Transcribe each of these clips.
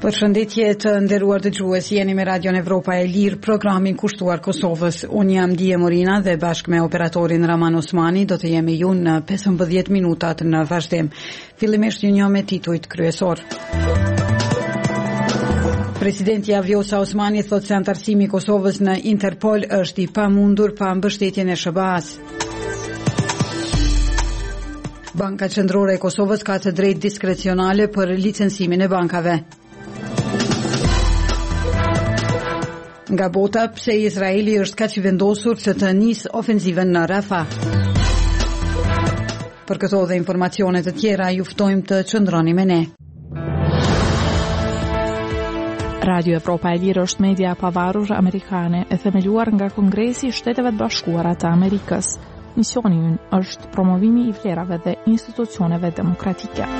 Përshëndetje të nderuar dëgjues, jeni me Radion Evropa e Lirë, programin kushtuar Kosovës. Unë jam Dije Morina dhe bashkë me operatorin Raman Osmani do të jemi ju në 15 minutat në vazhdim. Fillimisht një me titujt kryesor. Presidenti Vjosa Osmani thotë se antarësimi i Kosovës në Interpol është i pamundur pa mbështetjen e SBA-s. Banka Qendrore e Kosovës ka të drejtë diskrecionale për licencimin e bankave. Nga bota, pse Izraeli është kaq i vendosur që të nisë ofenzivën në Rafah. Për këto dhe informacione të tjera, ju ftojmë të qëndroni me ne. Radio Evropa e Lirë është media pavarur amerikane e themeluar nga Kongresi i Shteteve të Bashkuara të Amerikës. Misioni ynë është promovimi i vlerave dhe institucioneve demokratike.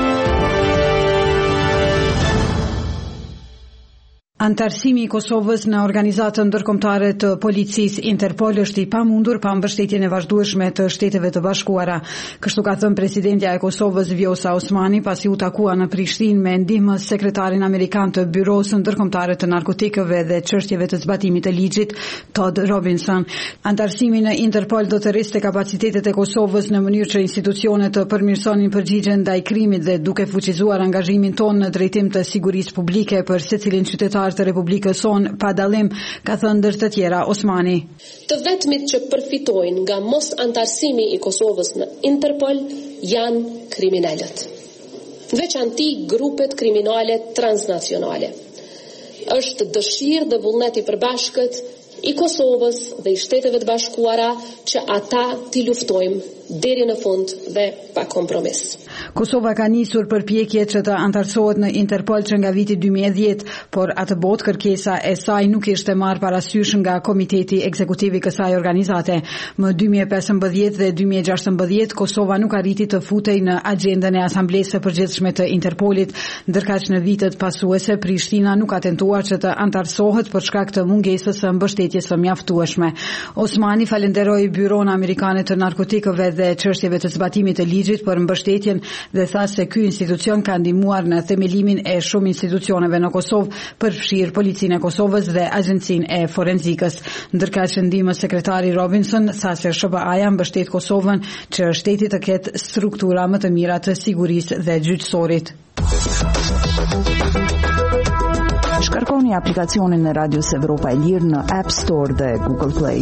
Antarësimi i Kosovës në organizatën ndërkombëtare të policisë Interpol është i pamundur pa mbështetjen e vazhdueshme të Shteteve të Bashkuara. Kështu ka thënë presidentja e Kosovës Vjosa Osmani pasi u takua në Prishtinë me ndihmën sekretarin amerikan të Byrosë Ndërkombëtare të Narkotikëve dhe çështjeve të zbatimit të ligjit, Todd Robinson. Antarësimi në Interpol do të rrisë kapacitetet e Kosovës në mënyrë që institucionet të përmirësonin përgjigjen ndaj krimit dhe duke fuqizuar angazhimin tonë në drejtim të sigurisë publike për secilin qytetar të Republikës sonë pa dallim, ka thënë ndër të tjera Osmani. Të vetmit që përfitojnë nga mos antarësimi i Kosovës në Interpol janë kriminalët. Veçanti grupet kriminale transnacionale. Është dëshirë dhe vullnet i përbashkët i Kosovës dhe i Shteteve të Bashkuara që ata t'i luftojmë deri në fund dhe pa kompromis. Kosova ka nisur përpjekje që të antarësohet në Interpol që nga viti 2010, por atë botë kërkesa e saj nuk ishte marrë parasysh nga Komiteti Ekzekutiv i kësaj organizate. Më 2015 dhe 2016 Kosova nuk arriti të futej në agjendën e Asamblesë së Përgjithshme të Interpolit, ndërkaq në vitet pasuese Prishtina nuk ka tentuar që të antarësohet për shkak të mungesës së mbështetjes së mjaftueshme. Osmani falenderoi Byron Amerikane të Narkotikëve dhe çështjeve të zbatimit të ligjit për mbështetjen dhe tha se ky institucion ka ndihmuar në themelimin e shumë institucioneve në Kosovë, përfshirë Policinë e Kosovës dhe Agjencinë e Forenzikës. Ndërkaq ndihmës sekretari Robinson tha se SBA-ja mbështet Kosovën që shteti të ketë struktura më të mira të sigurisë dhe gjyqësorit. Shkarkoni aplikacionin e Radios Evropa e Lirë në App Store dhe Google Play.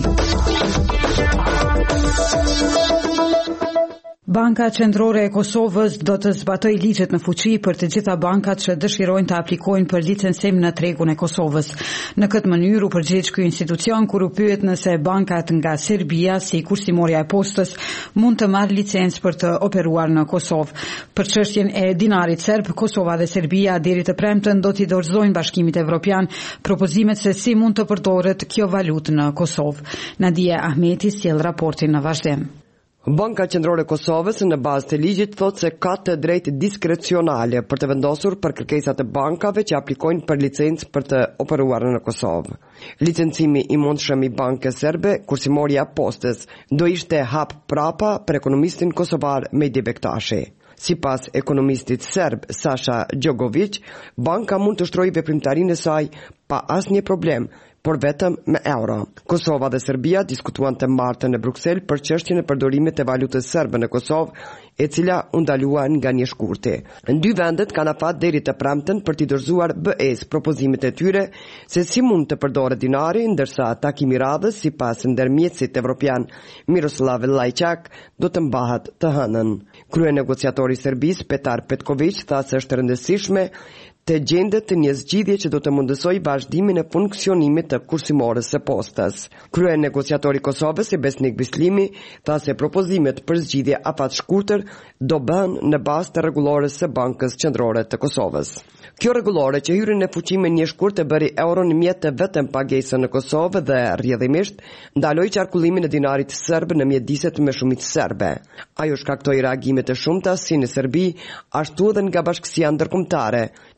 Banka Qendrore e Kosovës do të zbatojë ligjet në fuqi për të gjitha bankat që dëshirojnë të aplikojnë për licencim në tregun e Kosovës. Në këtë mënyrë u përgjigj ky institucion kur u pyet nëse bankat nga Serbia, si kursimorja e postës, mund të marrë licencë për të operuar në Kosovë. Për çështjen e dinarit serb, Kosova dhe Serbia deri të premten do t'i dorëzojnë Bashkimit Evropian propozimet se si mund të përdoret kjo valutë në Kosovë. Nadia Ahmeti sjell raportin në vazhdim. Banka Qendrore e Kosovës në bazë të ligjit thotë se ka të drejtë diskrecionale për të vendosur për kërkesat e bankave që aplikojnë për licencë për të operuar në Kosovë. Licencimi i mundshëm i bankës serbe, kursimorja postës, do ishte hap prapa për ekonomistin kosovar Mejdi Bektashi. Sipas ekonomistit serb Sasha Djogovic, banka mund të shtrojë veprimtarinë e saj pa asnjë problem, por vetëm me euro. Kosova dhe Serbia diskutuan të martën në Bruksel për çështjen e përdorimit të valutës serbe në Kosovë, e cila u ndaluan nga një shkurti. Në dy vendet kanë afat deri të premten për t'i dorëzuar BE-s propozimet e tyre se si mund të përdoret dinari, ndërsa takimi radhës sipas ndërmjetësit evropian Miroslav Lajçak do të mbahet të hënën. Kryenegociatori i Serbisë Petar Petković tha se është rëndësishme të gjendet një zgjidhje që do të mundësoj vazhdimin e funksionimit të kursimorës së postës. Kryenegociatori i Kosovës Besnik Bislimi tha se propozimet për zgjidhje afatshkurtër do bëhen në bazë të rregullores së Bankës Qendrore të Kosovës. Kjo rregullore që hyri në fuqi me një shkurt e bëri euron mjet të vetëm pagesën në Kosovë dhe rrjedhimisht ndaloi qarkullimin e dinarit serb në mjediset me shumicë serbe. Ajo shkaktoi reagime të shumta si në Serbi, ashtu edhe nga bashkësia ndërkombëtare,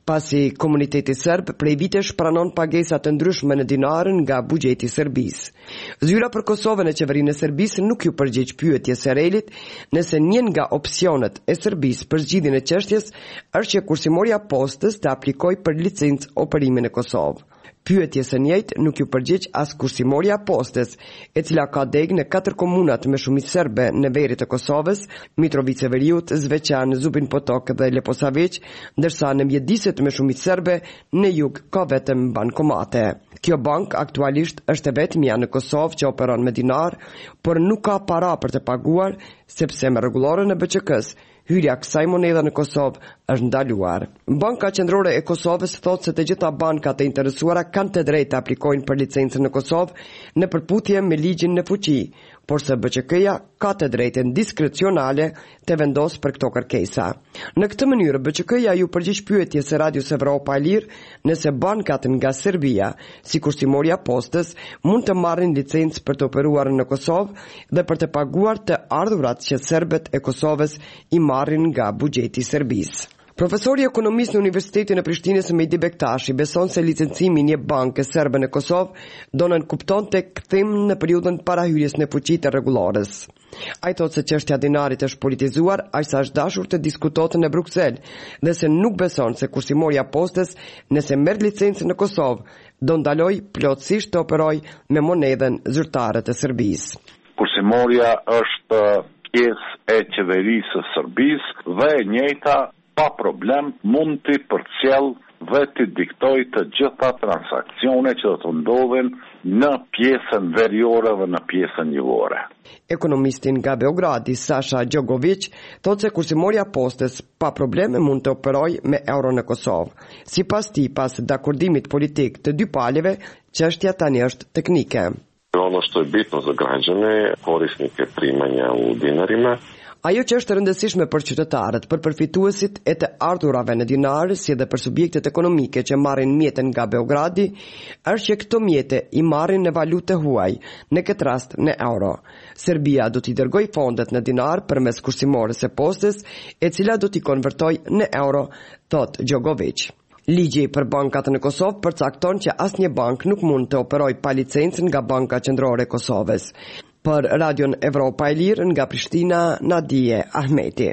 pasi komuniteti serb prej vitesh pranon pagesa të ndryshme në dinarën nga buxheti i Serbisë. Zyra për Kosovën e qeverinë e Serbisë nuk ju përgjigj pyetjes së Relit nëse një nga opsionet e Serbisë për zgjidhjen e çështjes është që kursimorja postës të aplikojë për licencë operimin e Kosovë. Pyetjes së njëjtë nuk ju përgjigj as kursimorja postës, e cila ka degë në 4 komunat me shumicë serbe në veriut të Kosovës, Mitrovica e Veriut, Zveçan, Zubin Potok dhe Leposavić, ndërsa në mjediset me shumicë serbe në jug ka vetëm bankomate. Kjo bank aktualisht është e vetmja në Kosovë që operon me dinar, por nuk ka para për të paguar, sepse me rregullorën e BÇK-s hyrja kësaj monedhe në Kosovë është ndaluar. Banka Qendrore e Kosovës thotë se të gjitha bankat e interesuara kanë të drejtë të aplikojnë për licencën në Kosovë në përputhje me ligjin në fuqi, por se BÇK-ja ka të drejtën diskrecionale të vendosë për këto kërkesa. Në këtë mënyrë, BÇK-ja ju përgjigj pyetjes së Radios Evropa e Lirë nëse bankat nga Serbia, si kursimorja postës, mund të marrin licencë për të operuar në Kosovë dhe për të paguar të ardhurat që serbët e Kosovës i marrin nga buxheti i Serbisë. Profesori ekonomist në Universitetin e Prishtinës Mehdi Bektashi beson se licencimi një banke serbe në Kosovë do nënkuptonte kthim në periudhën para hyrjes në fuqi të rregullorës. Ai thotë se çështja e dinarit është politizuar, aq sa është dashur të diskutohet në Bruksel, dhe se nuk beson se kursimorja postës, nëse merr licencën në Kosovë, do ndaloj plotësisht të operoj me monedhen zyrtare të Serbisë. Kursimorja është pjesë e qeverisë së Serbisë dhe e njëjta pa problem mund të përcjell dhe të diktoj të gjitha transakcione që do të ndodhin në pjesën veriore dhe në pjesën jugore. Ekonomistin nga Beogradi, Sasha Gjogović, thotë se kursimorja postës pa probleme mund të operojë me euro në Kosovë. Sipas tij, pas dakordimit politik të dy palëve, çështja tani është teknike. Ono što je bitno za građane, korisnike primanja u dinarima. Ajo që është rëndësishme për qytetarët, për përfituesit e të ardhurave në dinar, si edhe për subjektet ekonomike që marrin mjete nga Beogradi, është që këto mjete i marrin në valutë huaj, në këtë rast në euro. Serbia do t'i dërgoj fondet në dinar përmes kursimorës së postës, e cila do t'i konvertoj në euro, thot Gjogović. Ligji për bankat në Kosovë përcakton që asnjë bank nuk mund të operojë pa licencën nga Banka Qendrore e Kosovës. Për Radion Evropa e Lirë nga Prishtina, Nadije Ahmeti.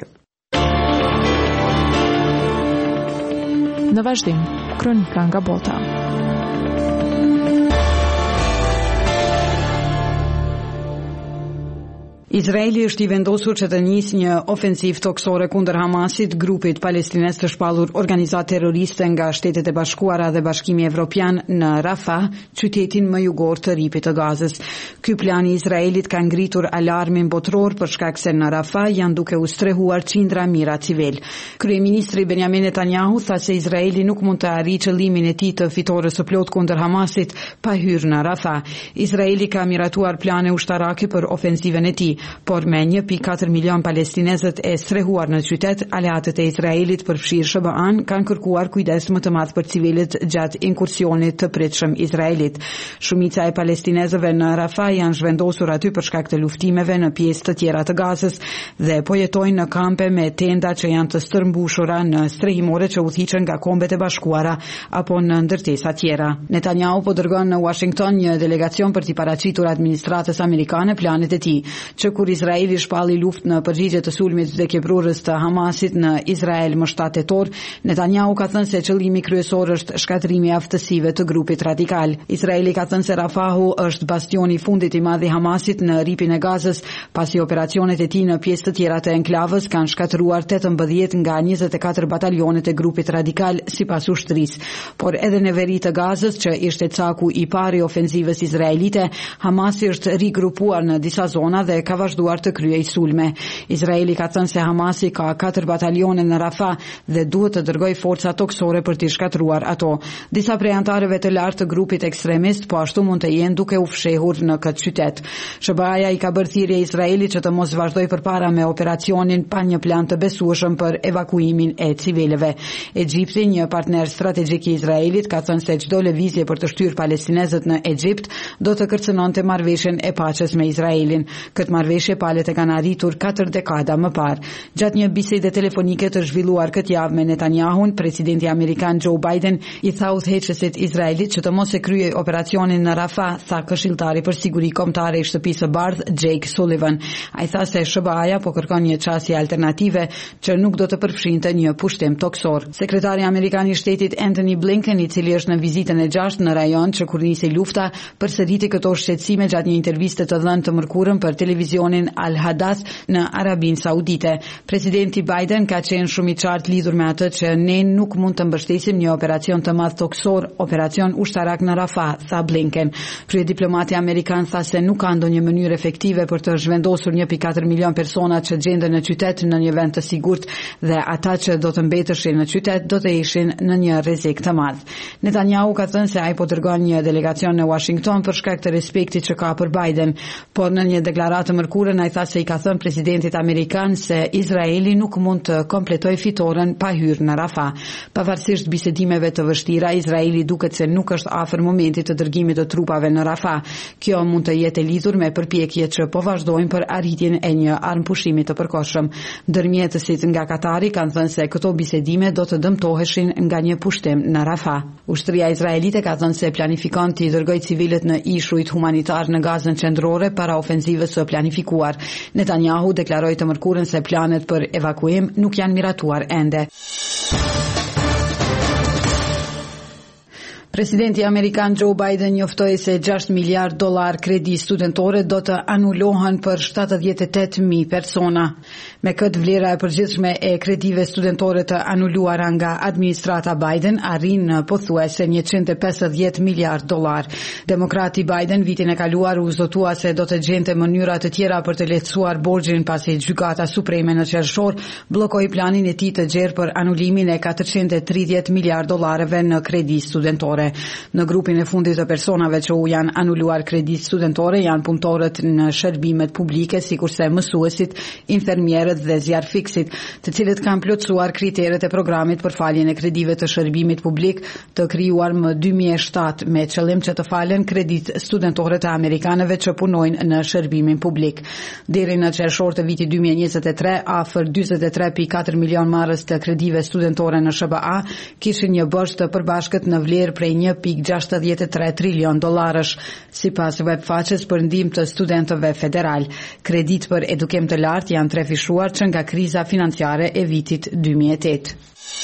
Në vazhdim, kronika nga bota. Izraeli është i vendosur që të nisë një ofensiv toksore kundër Hamasit, grupit palestines të shpallur organizat terroriste nga Shtetet e Bashkuara dhe Bashkimi Evropian në Rafah, qytetin më jugor të ripit të Gazës. Ky plan i Izraelit ka ngritur alarmin botror për shkak se në Rafah janë duke u strehuar qindra mira civil. Kryeministri Benjamin Netanyahu tha se Izraeli nuk mund të arrijë qëllimin e tij të fitores së plot kundër Hamasit pa hyrë në Rafah. Izraeli ka miratuar plane ushtarake për ofensivën e tij, por me 1.4 milion palestinezët e strehuar në qytet, aleatët e Izraelit përfshirë SBA-n kanë kërkuar kujdes më të madh për civilët gjatë inkursionit të pritshëm Izraelit. Shumica e palestinezëve në Rafah janë zhvendosur aty për shkak të luftimeve në pjesë të tjera të Gazës dhe po jetojnë në kampe me tenda që janë të stërmbushura në strehimore që udhëhiqen nga Kombet e Bashkuara apo në ndërtesa tjera. Netanyahu po dërgon në Washington një delegacion për t'i paraqitur administratës amerikane planet e tij, që kur Izraeli shpalli luftë në përgjigje të sulmit dhe keprurës të Hamasit në Izrael më 7 tetor, Netanyahu ka thënë se qëllimi kryesor është shkatrimi i aftësive të grupit radikal. Izraeli ka thënë se Rafahu është bastioni i fundit i madh i Hamasit në ripin e Gazës, pasi operacionet e tij në pjesë të tjera të enklavës kanë shkatëruar 18 nga 24 batalionet e grupit radikal sipas ushtrisë. Por edhe në veri të Gazës, që ishte caku i parë i ofensivës izraelite, Hamasi është rigrupuar në disa zona dhe ka vazhduar të kryej sulme. Izraeli ka thënë se Hamasi ka 4 batalione në Rafah dhe duhet të dërgoj forca toksore për t'i shkatruar ato. Disa prej antarëve të lartë të grupit ekstremist po ashtu mund të jenë duke u fshehur në këtë qytet. SBA-ja i ka bërë thirrje Izraelit që të mos vazhdojë përpara me operacionin pa një plan të besueshëm për evakuimin e civilëve. Egjipti, një partner strategjik i Izraelit, ka thënë se çdo lëvizje për të shtyrë palestinezët në Egjipt do të kërcënonte marrëveshjen e paqes me Izraelin. Këtë marrëveshje palët e kanë arritur 4 dekada më parë. Gjatë një bisede telefonike të zhvilluar këtë javë me Netanyahun, presidenti amerikan Joe Biden i tha udhëheqësit izraelit që të mos e kryej operacionin në Rafah, tha këshilltari për siguri kombëtare i Shtëpisë së Bardhë Jake Sullivan. Ai tha se SBA-ja po kërkon një çështje alternative që nuk do të përfshinte një pushtim toksor. Sekretari amerikan i shtetit Anthony Blinken, i cili është në vizitën e 6 në rajon që kur nisi lufta, përsëriti këto shqetësime gjatë një interviste të dhënë të mërkurën për televizionin Al Hadath në Arabinë Saudite. Presidenti Biden ka qenë shumë i qartë lidhur me atë që ne nuk mund të mbështesim një operacion të madh toksor, operacion ushtarak në Rafah, tha Blinken. Kryediplomati amerikan tha se nuk ka ndonjë mënyrë efektive për të zhvendosur 1.4 milion persona që gjenden në qytet në një vend të sigurt dhe ata që do të mbeteshin në qytet do të ishin në një rrezik të madh. Netanyahu ka thënë se ai po dërgon një delegacion në Washington për shkak të respektit që ka për Biden, por në një deklaratë të mërkurën ai tha se i ka thënë presidentit amerikan se Izraeli nuk mund të kompletojë fitoren pa hyrë në Rafah. Pavarësisht bisedimeve të vështira, Izraeli duket se nuk është afër momentit të dërgimit të trupave në Rafah. Kjo mund të jetë lidhur me përpjekjet që po vazhdojnë për arritjen e një armpushimi të përkohshëm. Ndërmjetësit nga Katari kanë thënë se këto bisedime do të dëmtoheshin nga një pushtim në Rafah. Ushtria izraelite ka thënë se planifikon të dërgojë civilët në ishujt humanitar në Gazën qendrore para ofenzivës së planifikuar. Netanyahu deklaroi të mërkurën se planet për evakuim nuk janë miratuar ende. Presidenti amerikan Joe Biden njoftoi se $6 miliard kredi studentore do të anulohen për 78.000 persona. Me këtë vlera e përgjithshme e kredive studentore të anuluara nga administrata Biden arrin në pothuajse $150 miliard. Demokrati Biden vitin e kaluar u zotua se do të gjente mënyra të tjera për të lehtësuar borxhin pasi Gjykata Supreme në qershor bllokoi planin e tij të gjerë për anulimin e $430 miliard në kredi studentore. Në grupin e fundit të personave që u janë anuluar kredit studentore janë punëtorët në shërbimet publike, sikurse mësuesit, infermierët dhe zjarfiksit, të cilët kanë plotësuar kriteret e programit për faljen e kredive të shërbimit publik të krijuar më 2007 me qëllim që të falen kredit studentore të amerikanëve që punojnë në shërbimin publik. Deri në qershor të vitit 2023, afër 43.4 milion marrës të kredive studentore në SBA kishin një borxh të përbashkët në vlerë prej $1.63 trilion, sipas webfaqes për ndihmë të studentëve federal. Kredit për edukim të lartë janë trefishuar që nga kriza financiare e vitit 2008.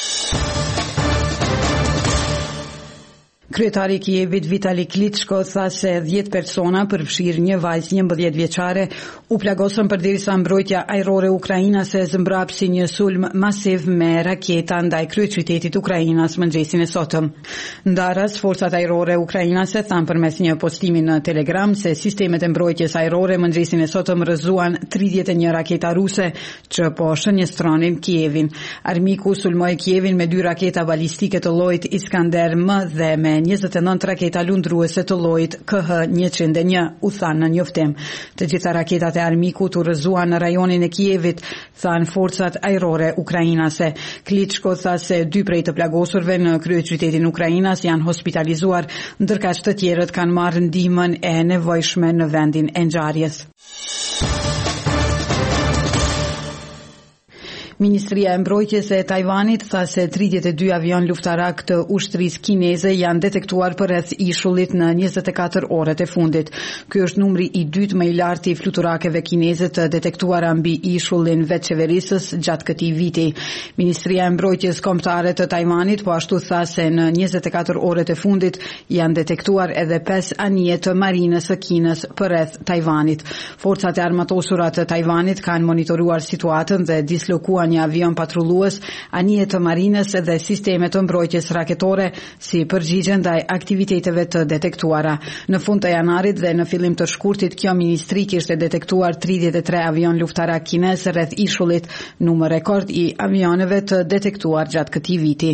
Kryetari i Kievit Vitali Klitschko tha se 10 persona, përfshirë një vajzë 11 vjeçare, u plagosën përderisa mbrojtja ajrore ukrainase zëmbrapsi një sulm masiv me raketa ndaj kryeqytetit Ukrainas mëngjesin e sotëm. Ndarës, forcat ajrore ukrainase thanë përmes një postimi në Telegram se sistemet e mbrojtjes ajrore mëngjesin e sotëm rrëzuan 31 raketa ruse që po shënjestronin Kievin. Armiku sulmoi Kievin me 2 raketa balistike të llojit Iskander-M dhe me 29 raketa lundruese të llojit KH-101, u thanë në njoftim. Të gjitha raketat e armikut u rrëzuan në rajonin e Kievit, thanë forcat ajrore ukrainase. Klitschko tha se 2 prej të plagosurve në kryeqytetin Ukrainas janë hospitalizuar, ndërkaq të tjerët kanë marrë ndihmën e nevojshme në vendin e ngjarjes. Ministria e Mbrojtjes e Tajvanit tha se 32 avion luftarak të ushtrisë kineze janë detektuar përreth ishullit në 24 orët e fundit. Ky është numri i dytë më i lartë i fluturakeve kineze të detektuara mbi ishullin vetçeverisës gjatë këtij viti. Ministria e Mbrojtjes Kombëtare të Tajvanit po ashtu tha se në 24 orët e fundit janë detektuar edhe 5 anije të marinës së Kinës përreth Tajvanit. Forcat e armatosura të Tajvanit kanë monitoruar situatën dhe dislokuan një avion patrullues, anije të marinës dhe sisteme të mbrojtjes raketore si përgjigje ndaj aktiviteteve të detektuara. Në fund të janarit dhe në fillim të shkurtit, kjo ministri kishte detektuar 33 avion luftarak kinez rreth ishullit, numër rekord i avioneve të detektuar gjatë këtij viti.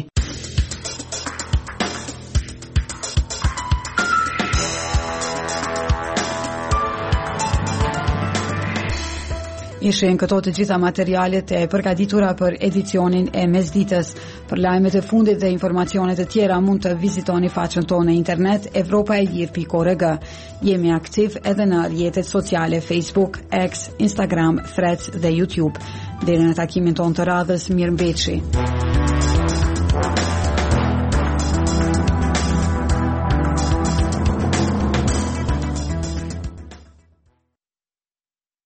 Ishin këto të gjitha materialet e përgatitura për edicionin e mesditës. Për lajmet e fundit dhe informacionet e tjera mund të vizitoni faqen tonë në internet evropaelir.org. Jemi aktiv edhe në rrjetet sociale Facebook, X, Instagram, Threads dhe YouTube. Deri në takimin tonë të radhës, mirëmbëjtje.